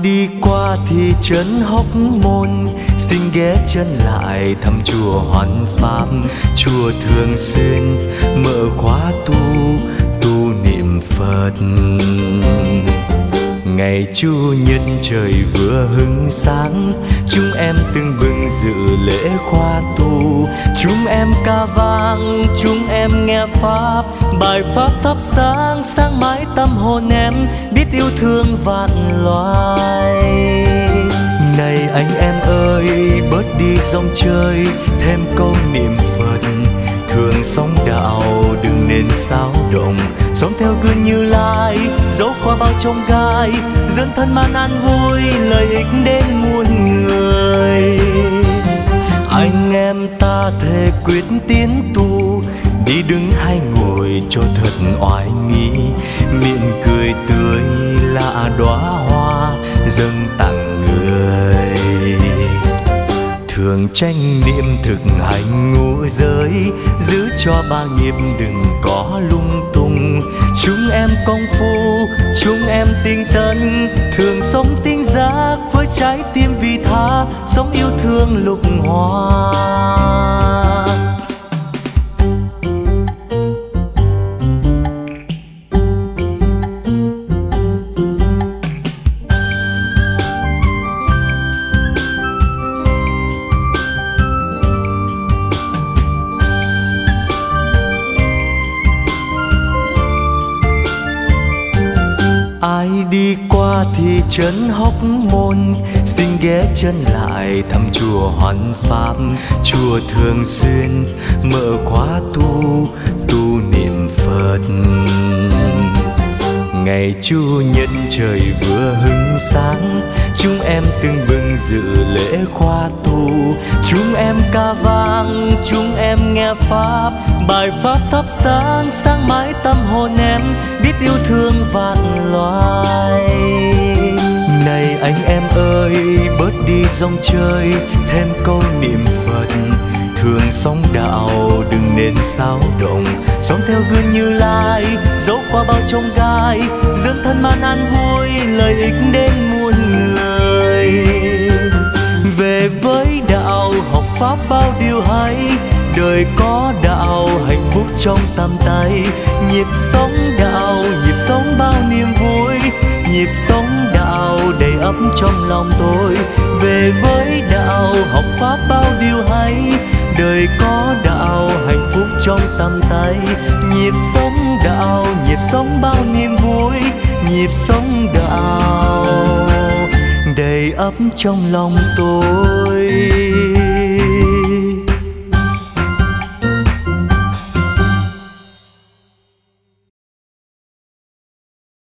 đi qua thị trấn Hóc Môn, xin ghé chân lại thăm chùa Hoan Pháp. Chùa thường xuyên mở khóa tu niệm Phật. Ngày Chủ nhật trời vừa hứng sáng, chúng em tưng bừng dự lễ khóa tu. Chúng em ca vang, chúng em nghe Pháp, bài Pháp thắp sáng sáng mãi tâm hồn em, biết yêu thương vạn loài. Này anh em ơi, bớt đi rong chơi, thêm câu niệm Phật. Thường sống đạo đừng nên xáo động, sống theo gương Như Lai, dẫu qua bao chông gai, dẫn thân mang an vui, lợi ích đến muôn người. Anh em ta thề quyết tiến tu, đi đứng hay ngồi cho thật oai nghi, miệng cười tươi là đóa hoa dâng tặng người. Thường tranh niệm thực hành ngũ giới, giữ cho ba nghiệp đừng có lung tung. Chúng em công phu, chúng em tinh tấn, thường sống tinh giác với trái tim vị tha, sống yêu thương lục hoa. Ai đi qua thị trấn Hóc Môn, xin ghé chân lại thăm chùa Hoan Pháp. Chùa thường xuyên mở khóa tu niệm Phật. Ngày Chủ nhật trời vừa hứng sáng, chúng em tưng bừng dự lễ khóa tu. Chúng em ca vang, chúng em nghe Pháp, bài Pháp thắp sáng sáng mãi tâm hồn em, biết yêu thương vạn loài. Này anh em ơi, bớt đi rong chơi, thêm câu niệm Phật. Thường sống đạo đừng nên xáo động, sống theo gương Như Lai, dẫu qua bao chông gai, dẫn thân mang an vui, lợi ích đến muôn người. Về với đạo học Pháp bao điều hay, đời có đạo hạnh phúc trong tầm tay. Nhịp sống đạo, nhịp sống bao niềm vui, nhịp sống đạo đầy ắp trong lòng tôi. Về với đạo học Pháp bao điều hay, đời có đạo hạnh phúc trong tầm tay. Nhịp sống đạo, nhịp sống bao niềm vui, nhịp sống đạo đầy ắp trong lòng tôi.